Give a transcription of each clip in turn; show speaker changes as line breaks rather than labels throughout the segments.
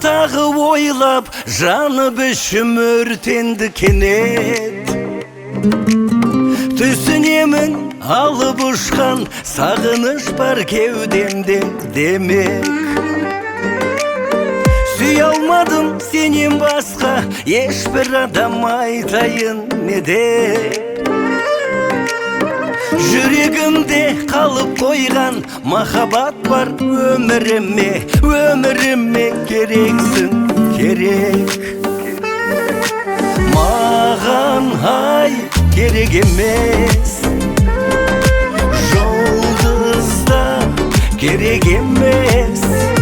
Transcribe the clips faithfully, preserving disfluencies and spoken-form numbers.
тағы ойлап, жанып ішім өртенді кенет. Түсінемін алып ұшқан сағыныш бар кеудемде демек. Сүй алмадым сенен басқа ешбір адам, айтайын не деп. Жүрегімде қалып қойған махаббат бар өміріме, өміріме керексің, керек. Маған ай керек емес, жұлдызда керек емес,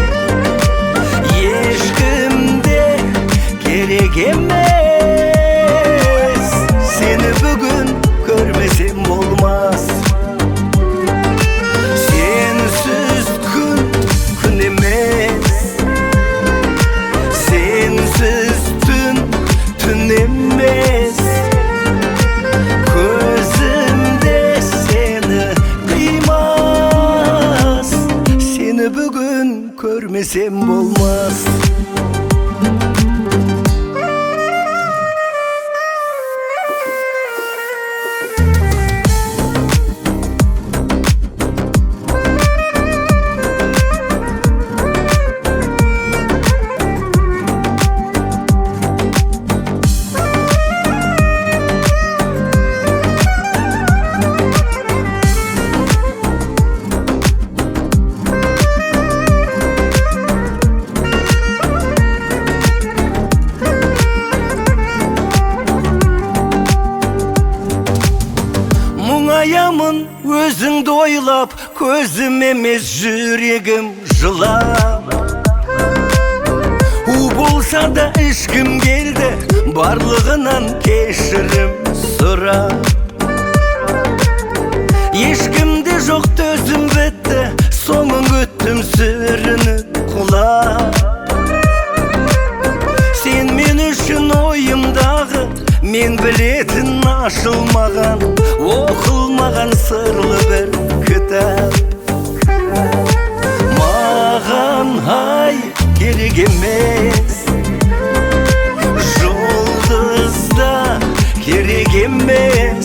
ешкімде керек емес. Сені бүгін көрмесем болмас. Сенсіз күн күн емес, сенсіз түн түн емес. Көзімде сені қимас, сені бүгін көрмесем болмас. Мұңаямын өзіңді ойлап, көзім емес жүрегім жылап. У болса да ішкім келді, барлығынан кешірім сұрап. Ешкімде жоқ төзім бітті, соңын күттім сүрініп құлап. Сен мен үшін ойымдағы, мен білетін ашылмаған, оқылмаған сырлы бір кітап. Маған ай керек емес, жұлдызда керек емес,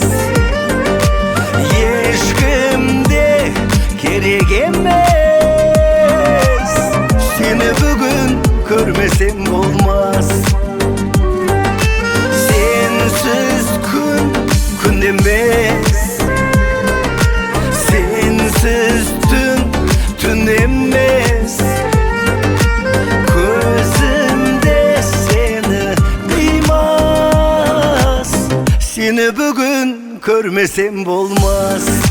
ешкімде керек емес. Сені бүгін көрмесем болмас. Сенсіз күн күн емес, сенсіз түн түн емес. Көзімде сені қимас, сені бүгін көрмесем болмас.